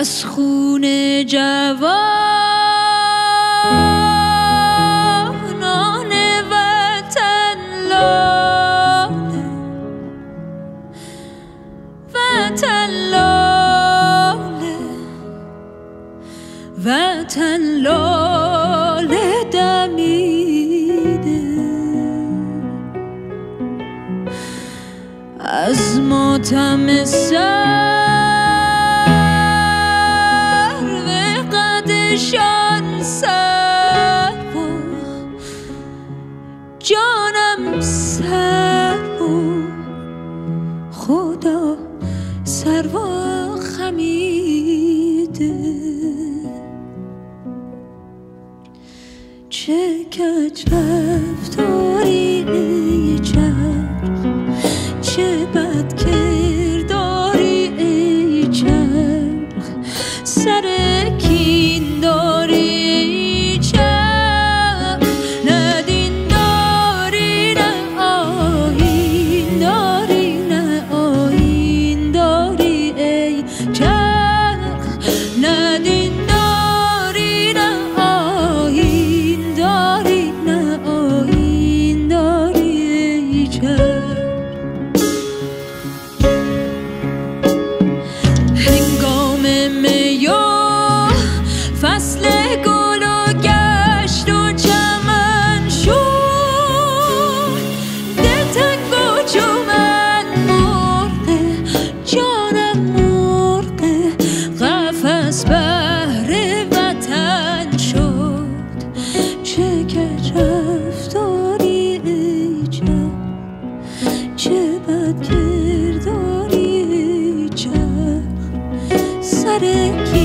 از خون جوانان وطن لاله، وطن لاله، وطن لاله دمیده. از ماتم شان سر و جانم سر و خدا سر و خمیده. چه کج رفتاری ای چرخ، چه بد کرداری ای چرخ، سر کین داری ای چرخ، نه دین داری نه آیین داری، نه آیین داری ای چرخ، نه دین داری نه آیین داری، نه آیین داری ای چرخ. هنگام فصل گل و گشت و چمن شد، دلتنگ و چومن مرغ جانم مرغ قفس بهر وطن شد. چه کج رفتاری ای چرخ، چه بد کرداری ای چرخ، سر